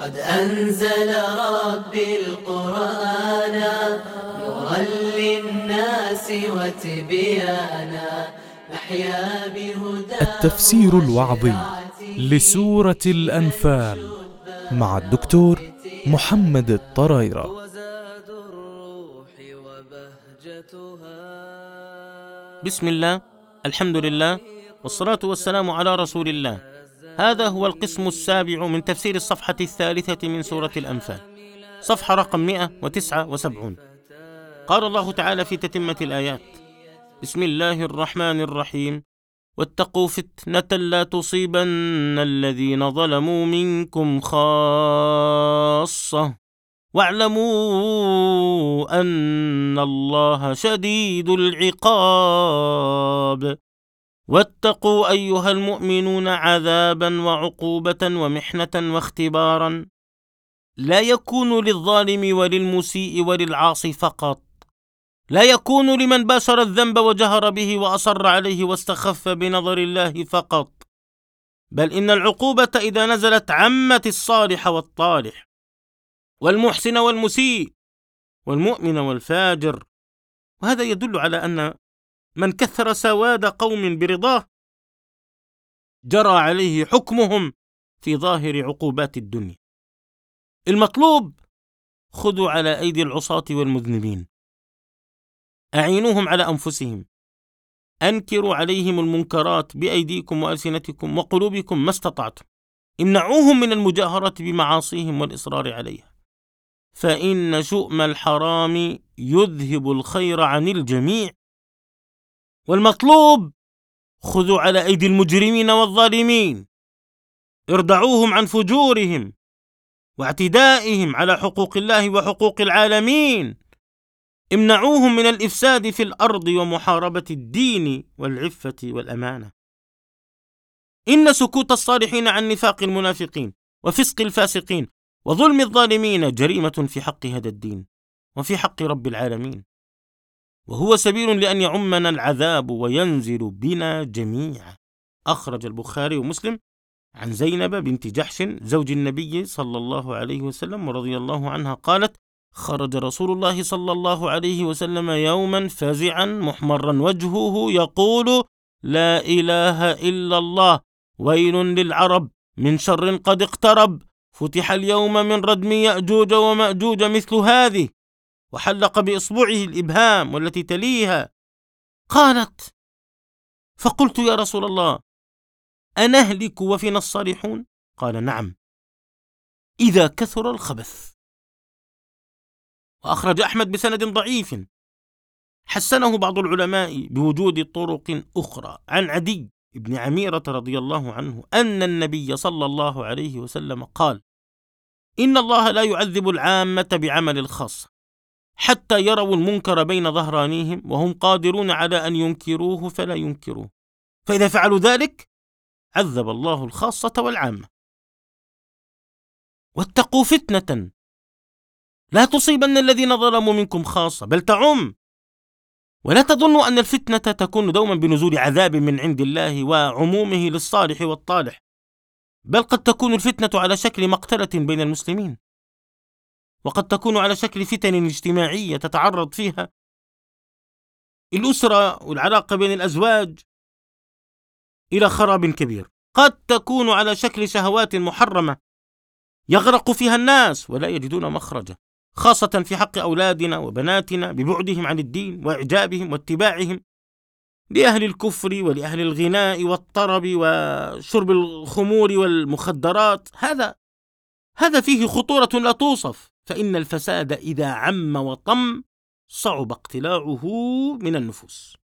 قد أنزل ربي القرآن نورا للناس وتبيانا نحيا بهداه. التفسير الوعظي لسورة الأنفال مع الدكتور محمد الطرايرة. بسم الله، الحمد لله، والصلاة والسلام على رسول الله. هذا هو القسم السابع من تفسير الصفحة الثالثة من سورة الأنفال، صفحة رقم 179. قال الله تعالى في تتمة الآيات: بسم الله الرحمن الرحيم: واتقوا فتنة لا تصيبن الذين ظلموا منكم خاصة واعلموا أن الله شديد العقاب. واتقوا أيها المؤمنون عذابا وعقوبة ومحنة واختبارا لا يكون للظالم وللمسيء وللعاصي فقط، لا يكون لمن باشر الذنب وجهر به وأصر عليه واستخف بنظر الله فقط، بل إن العقوبة إذا نزلت عمت الصالح والطالح والمحسن والمسيء والمؤمن والفاجر. وهذا يدل على أن من كثر سواد قوم برضاه جرى عليه حكمهم في ظاهر عقوبات الدنيا. المطلوب: خذوا على أيدي العصاة والمذنبين، أعينوهم على أنفسهم، أنكروا عليهم المنكرات بأيديكم وألسنتكم وقلوبكم ما استطعتم، امنعوهم من المجاهرة بمعاصيهم والإصرار عليها، فإن شؤم الحرام يذهب الخير عن الجميع. والمطلوب: خذوا على أيدي المجرمين والظالمين، ارضعوهم عن فجورهم واعتدائهم على حقوق الله وحقوق العالمين، امنعوهم من الإفساد في الأرض ومحاربة الدين والعفة والأمانة. إن سكوت الصالحين عن نفاق المنافقين وفسق الفاسقين وظلم الظالمين جريمة في حق هذا الدين وفي حق رب العالمين، وهو سبيل لأن يعمنا العذاب وينزل بنا جميعا. أخرج البخاري ومسلم عن زينب بنت جحش زوج النبي صلى الله عليه وسلم ورضي الله عنها قالت: خرج رسول الله صلى الله عليه وسلم يوما فزعا محمرا وجهه يقول: لا إله إلا الله، ويل للعرب من شر قد اقترب، فتح اليوم من ردم يأجوج ومأجوج مثل هذه، وحلق بإصبعه الإبهام والتي تليها. قالت: فقلت يا رسول الله أنهلك وفينا الصالحون؟ قال: نعم، إذا كثر الخبث. وأخرج أحمد بسند ضعيف حسنه بعض العلماء بوجود طرق أخرى عن عدي بن عميرة رضي الله عنه أن النبي صلى الله عليه وسلم قال: إن الله لا يعذب العامة بعمل الخاصة حتى يروا المنكر بين ظهرانيهم وهم قادرون على أن ينكروه فلا ينكروه، فإذا فعلوا ذلك عذب الله الخاصة والعامة. واتقوا فتنة لا تصيبن الذين ظلموا منكم خاصة، بل تعم. ولا تظنوا أن الفتنة تكون دوما بنزول عذاب من عند الله وعمومه للصالح والطالح، بل قد تكون الفتنة على شكل مقتلة بين المسلمين، وقد تكون على شكل فتن اجتماعية تتعرض فيها الأسرة والعلاقة بين الأزواج إلى خراب كبير، قد تكون على شكل شهوات محرمة يغرق فيها الناس ولا يجدون مخرجا، خاصة في حق أولادنا وبناتنا ببعدهم عن الدين وإعجابهم واتباعهم لأهل الكفر ولأهل الغناء والطرب وشرب الخمور والمخدرات. هذا فيه خطورة لا توصف، فإن الفساد إذا عم وطم صعب اقتلاعه من النفوس.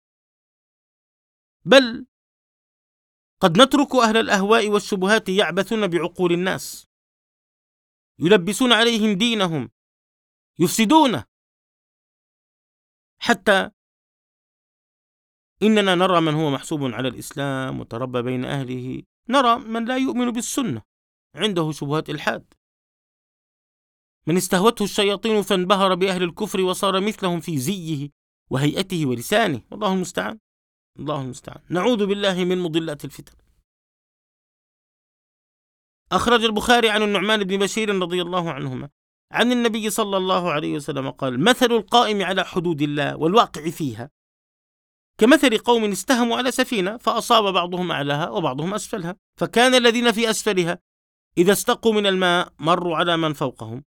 بل قد نترك أهل الأهواء والشبهات يعبثون بعقول الناس، يلبسون عليهم دينهم، يفسدونه، حتى إننا نرى من هو محسوب على الإسلام وتربى بين أهله، نرى من لا يؤمن بالسنة عنده شبهات إلحاد، من استهوته الشياطين فانبهر بأهل الكفر وصار مثلهم في زيه وهيئته ولسانه. والله المستعان، الله المستعان. نعوذ بالله من مضلات الفتن. أخرج البخاري عن النعمان بن بشير رضي الله عنهما عن النبي صلى الله عليه وسلم قال: مثل القائم على حدود الله والواقع فيها كمثل قوم استهموا على سفينة فأصاب بعضهم أعلاها وبعضهم أسفلها، فكان الذين في أسفلها إذا استقوا من الماء مروا على من فوقهم،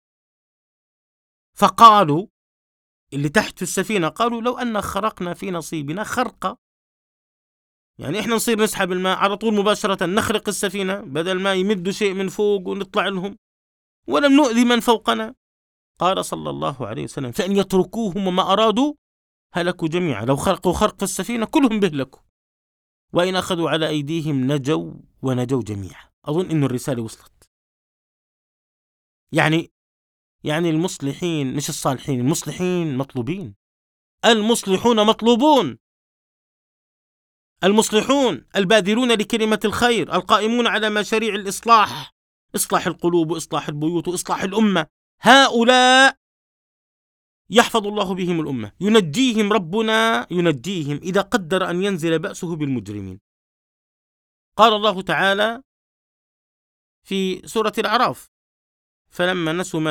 فقالوا اللي تحت السفينة قالوا: لو أن خرقنا في نصيبنا خرقة، يعني إحنا نصير نسحب الماء على طول مباشرة نخرق السفينة بدل ما يمدوا شيء من فوق ونطلع لهم ولم نؤذي من فوقنا. قال صلى الله عليه وسلم: فإن يتركوهم وما أرادوا هلكوا جميعا، لو خرقوا خرق في السفينة كلهم بهلكوا، وإن أخذوا على أيديهم نجوا ونجوا جميعا. أظن إنه الرسالة وصلت. يعني المصلحين مش الصالحين، المصلحين مطلوبين، المصلحون مطلوبون، المصلحون البادرون لكلمة الخير، القائمون على مشاريع الإصلاح، إصلاح القلوب وإصلاح البيوت وإصلاح الأمة، هؤلاء يحفظ الله بهم الأمة، ينجيهم ربنا، ينجيهم إذا قدر أن ينزل بأسه بالمجرمين. قال الله تعالى في سورة الأعراف: فلما نسوا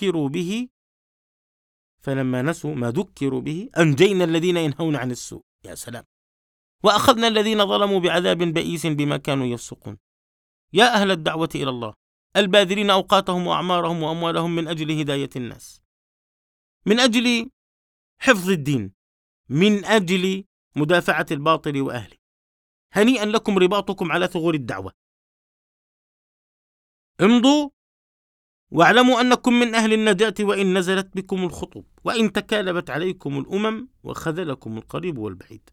ما ذكروا به أنجينا الذين ينهون عن السوء. يا سلام. وأخذنا الذين ظلموا بعذاب بئيس بما كانوا يفسقون. يا أهل الدعوة إلى الله الباذلين أوقاتهم وأعمارهم وأموالهم من أجل هداية الناس، من أجل حفظ الدين، من أجل مدافعة الباطل وأهله، هنيئا لكم رباطكم على ثغور الدعوة. امضوا واعلموا أنكم من أهل النجاة وإن نزلت بكم الخطب وإن تكالبت عليكم الأمم وخذلكم القريب والبعيد.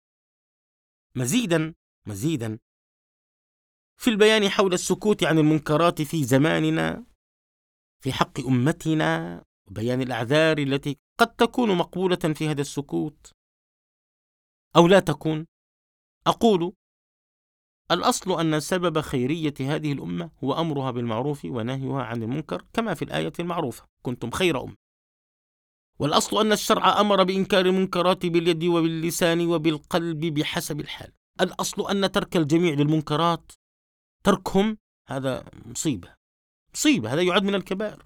مزيدا في البيان حول السكوت عن المنكرات في زماننا في حق أمتنا، وبيان الأعذار التي قد تكون مقبولة في هذا السكوت أو لا تكون. أقول: الأصل أن سبب خيرية هذه الأمة هو أمرها بالمعروف ونهيها عن المنكر، كما في الآية المعروفة: كنتم خير أمة. والأصل أن الشرع أمر بإنكار المنكرات باليد وباللسان وبالقلب بحسب الحال. الأصل أن ترك الجميع للمنكرات، تركهم هذا مصيبة، هذا يعد من الكبائر.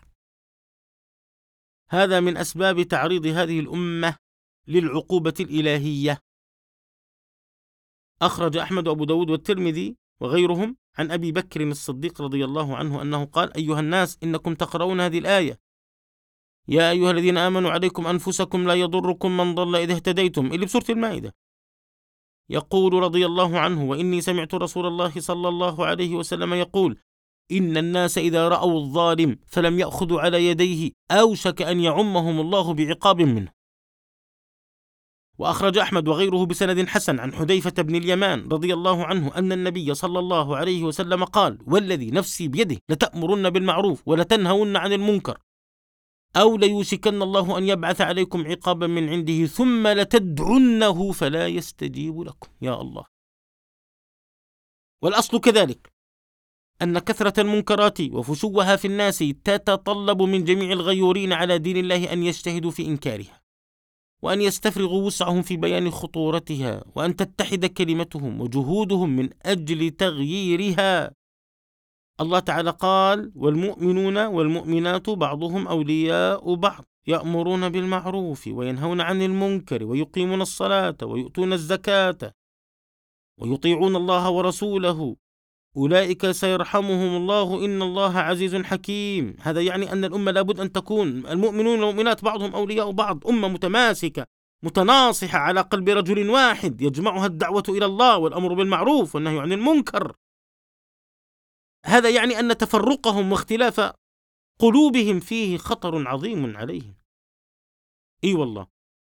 هذا من أسباب تعريض هذه الأمة للعقوبة الإلهية. أخرج أحمد وأبو داود والترمذي وغيرهم عن أبي بكر الصديق رضي الله عنه أنه قال: أيها الناس إنكم تقرؤون هذه الآية: يا أيها الذين آمنوا عليكم أنفسكم لا يضركم من ضل إذا اهتديتم، اللي بسورة المائدة. يقول رضي الله عنه: وإني سمعت رسول الله صلى الله عليه وسلم يقول: إن الناس إذا رأوا الظالم فلم يأخذوا على يديه أوشك أن يعمهم الله بعقاب منه. وأخرج أحمد وغيره بسند حسن عن حذيفة بن اليمان رضي الله عنه أن النبي صلى الله عليه وسلم قال: والذي نفسي بيده لتأمرن بالمعروف ولتنهون عن المنكر، أو ليوشكن الله أن يبعث عليكم عقابا من عنده ثم لتدعنه فلا يستجيب لكم. يا الله. والأصل كذلك أن كثرة المنكرات وفشوها في الناس تتطلب من جميع الغيورين على دين الله أن يجتهدوا في إنكارها، وأن يستفرغوا وسعهم في بيان خطورتها، وأن تتحد كلمتهم وجهودهم من أجل تغييرها. الله تعالى قال: والمؤمنون والمؤمنات بعضهم أولياء بعض يأمرون بالمعروف وينهون عن المنكر ويقيمون الصلاة ويؤتون الزكاة ويطيعون الله ورسوله أولئك سيرحمهم الله إن الله عزيز حكيم. هذا يعني أن الأمة لابد أن تكون المؤمنون والمؤمنات بعضهم أولياء بعض، أمة متماسكة متناصحة على قلب رجل واحد يجمعها الدعوة إلى الله والأمر بالمعروف والنهي عن المنكر. هذا يعني أن تفرقهم واختلاف قلوبهم فيه خطر عظيم عليهم. إي والله.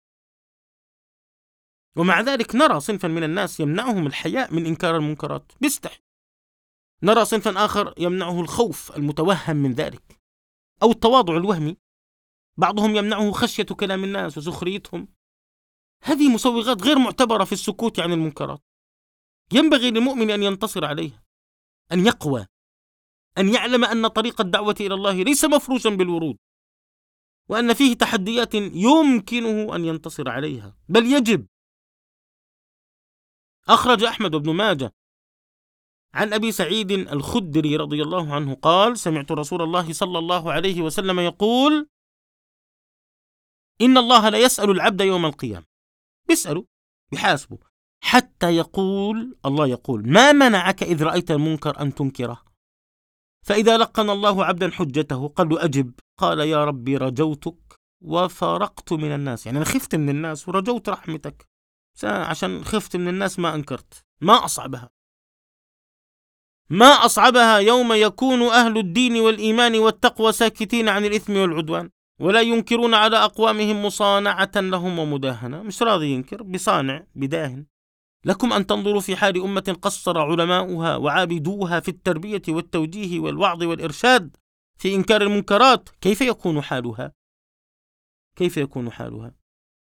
ومع ذلك نرى صنفا من الناس يمنعهم الحياء من إنكار المنكرات، بيستحي. نرى صنفا آخر يمنعه الخوف المتوهم من ذلك أو التواضع الوهمي، بعضهم يمنعه خشية كلام الناس وسخريتهم. هذه مسوغات غير معتبرة في السكوت عن المنكرات. ينبغي للمؤمن أن ينتصر عليها، أن يقوى، أن يعلم أن طريق الدعوة إلى الله ليس مفروشا بالورود، وأن فيه تحديات يمكنه أن ينتصر عليها، بل يجب. أخرج أحمد بن ماجه عن أبي سعيد الخدري رضي الله عنه قال: سمعت رسول الله صلى الله عليه وسلم يقول: إن الله لا يسأل العبد يوم القيامة، بيسأله بيحاسبه حتى يقول، الله يقول: ما منعك إذ رأيت المنكر أن تنكره؟ فإذا لقن الله عبدا حجته قال له: أجب. قال: يا ربي رجوتك وفرقت من الناس، يعني أنا خفت من الناس ورجوت رحمتك، عشان خفت من الناس ما أنكرت. ما أصعبها، ما أصعبها يوم يكون أهل الدين والإيمان والتقوى ساكتين عن الإثم والعدوان، ولا ينكرون على أقوامهم مصانعة لهم ومداهنة، مش راضي ينكر، بصانع بداهن. لكم أن تنظروا في حال أمة قصر علماؤها وعابدوها في التربية والتوجيه والوعظ والإرشاد في إنكار المنكرات، كيف يكون حالها؟ كيف يكون حالها؟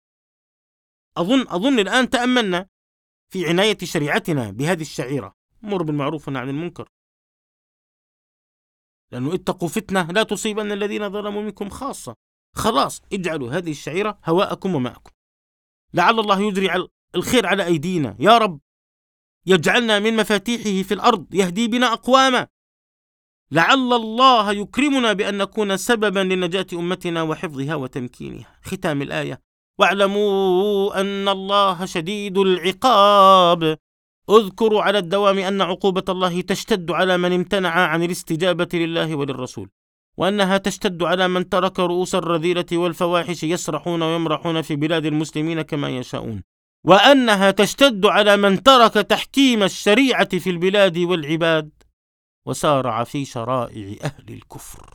أظن الآن تأملنا في عناية شريعتنا بهذه الشعيرة، مر بالمعروف والنهي عن المنكر، لأنه اتقوا فتنة لا تصيبن الذين ظلموا منكم خاصة. خلاص اجعلوا هذه الشعيرة هواءكم وماءكم، لعل الله يجري الخير على أيدينا يا رب، يجعلنا من مفاتيحه في الأرض يهدي بنا أقواما، لعل الله يكرمنا بأن نكون سببا لنجاة أمتنا وحفظها وتمكينها. ختام الآية: واعلموا أن الله شديد العقاب. اذكروا على الدوام أن عقوبة الله تشتد على من امتنع عن الاستجابة لله وللرسول، وأنها تشتد على من ترك رؤوس الرذيلة والفواحش يسرحون ويمرحون في بلاد المسلمين كما يشاءون، وأنها تشتد على من ترك تحكيم الشريعة في البلاد والعباد وسارع في شرائع أهل الكفر.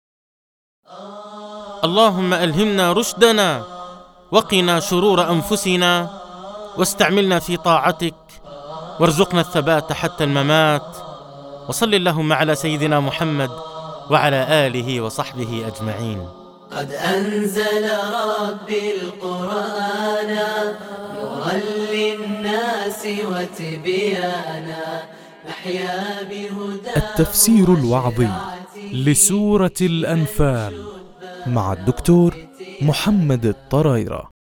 اللهم ألهمنا رشدنا وقنا شرور أنفسنا، واستعملنا في طاعتك، وارزقنا الثبات حتى الممات. وصل اللهم على سيدنا محمد وعلى آله وصحبه أجمعين. قد أنزل ربي القرآن نورا للناس وتبيانا، نحيا بهداه. التفسير الوعظي لسورة الأنفال مع الدكتور محمد الطرايرة.